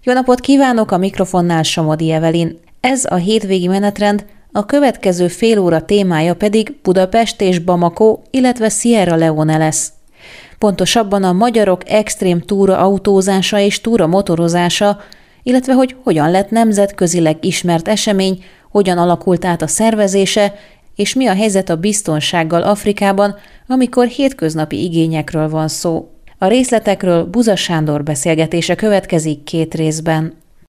Jó napot kívánok, a mikrofonnál Somodi Evelyn. Ez a hétvégi menetrend, a következő fél óra témája pedig Budapest és Bamako, illetve Sierra Leone lesz. Pontosabban a magyarok extrém túra autózása és túra motorozása, illetve hogy hogyan lett nemzetközileg ismert esemény, hogyan alakult át a szervezése, és mi a helyzet a biztonsággal Afrikában, amikor hétköznapi igényekről van szó. A részletekről Buza Sándor beszélgetése következik 2 részben.